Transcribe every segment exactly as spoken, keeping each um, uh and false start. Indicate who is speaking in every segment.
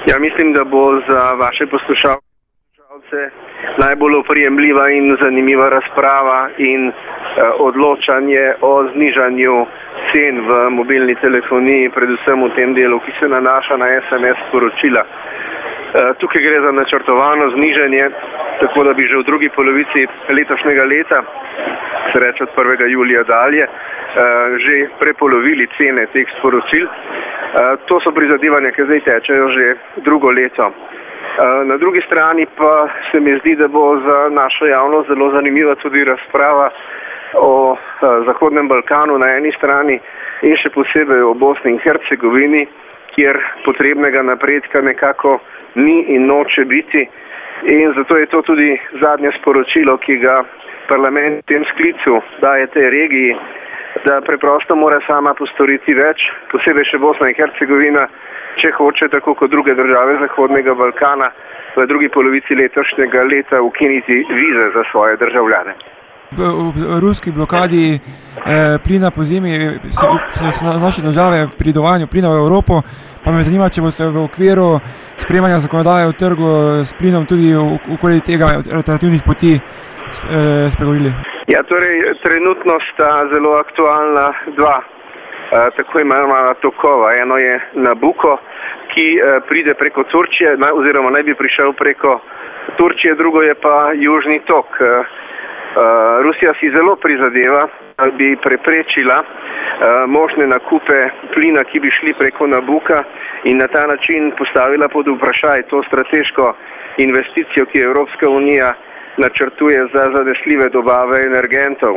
Speaker 1: Ja, mislim, da bo za vaše poslušalce najbolj oprijemljiva in zanimiva razprava in eh, odločanje o znižanju cen v mobilni telefoniji, predvsem v tem delu, ki se nanaša na es em es sporočila. Eh, tukaj gre za načrtovano znižanje, tako da bi že v drugi polovici letošnjega leta, se reče od prvega julija dalje, eh, že prepolovili cene teh sporočil. Uh, to so prizadevanja, ki zdaj tečejo že drugo leto. Uh, na drugi strani pa se mi zdi, da bo za našo javnost zelo zanimiva tudi razprava o uh, Zahodnem Balkanu na eni strani in še posebej o Bosni in Hercegovini, kjer potrebnega napredka nekako ni in noče biti. In zato je to tudi zadnje sporočilo, ki ga parlament v tem sklicu daje tej regiji, da preprosto mora sama postoriti več, posebej še Bosna in Hercegovina, če hoče, tako kot druge države Zahodnega Balkana, v drugi polovici letošnjega leta ukiniti vize za svoje državljane.
Speaker 2: V ruski blokadi eh, plina po zimi so naše države pri dovanju plina v Evropo, pa me zanima, če boste v okviru sprejemanja zakonodaje o trgu s plinom tudi okoli tega alternativnih poti eh, spregovorili.
Speaker 1: Ja, torej, trenutno sta zelo aktualna dva, eh, tako imenovana tokova. Eno je Nabucco, ki eh, pride preko Turčije, na, oziroma naj bi prišel preko Turčije, drugo je pa Južni tok. Eh, eh, Rusija si zelo prizadeva, da bi preprečila eh, možne nakupe plina, ki bi šli preko Nabucca in na ta način postavila pod vprašaj to strateško investicijo, ki je Evropska unija načrtuje za zanesljive dobave energentov.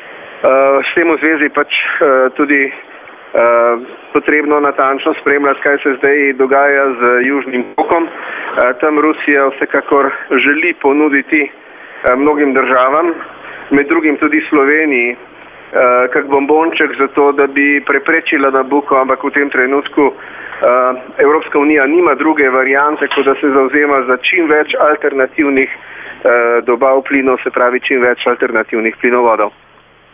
Speaker 1: S tem v zvezi pač tudi potrebno natančno spremljati, kaj se zdaj dogaja z Južnim tokom. Tam Rusija vsekakor želi ponuditi mnogim državam, med drugim tudi Sloveniji, kak bombonček za to, da bi preprečila Nabucco, ampak v tem trenutku Evropska unija nima druge variante, kot da se zavzema za čim več alternativnih dobav plinov, se pravi čim več alternativnih plinovodov.